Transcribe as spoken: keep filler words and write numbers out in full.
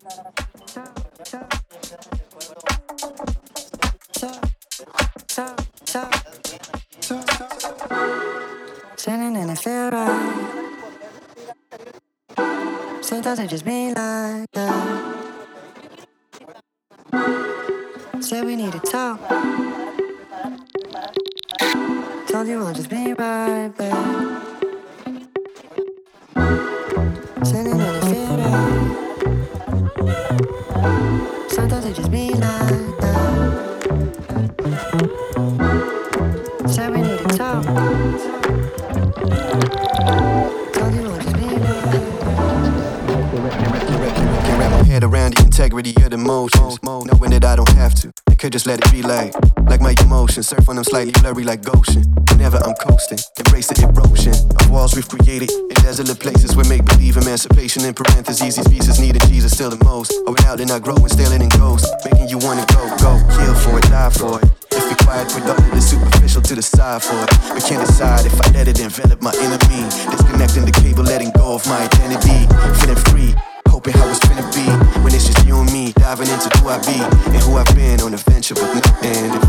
Sitting and it feel right. Sometimes it just be like that. Said we need to talk. Told you I'll just be right back. Sitting and it feel right. Sometimes it just be like that. Said we need to talk. Told you I'll just be right back. Can't wrap my head around the integrity of the motions, knowing that I don't have to. I could just let it be like, like my emotions. Surf on them slightly blurry like Goshen. Whenever I'm coasting, embrace the erosion of walls we've created in desolate places where make-believe emancipation in parentheses. These pieces needing Jesus still the most. Are we out and not growing, stealing in ghosts, making you wanna go, go, kill for it, die for it. If you're quiet, productive, it's superficial to the side for it. We can't decide if I let it envelop my inner me. Disconnecting the cable, letting go of my identity. Feeling free, hoping how it's finna be. When it's just you and me, diving into who I be and who I've been on a venture with no end.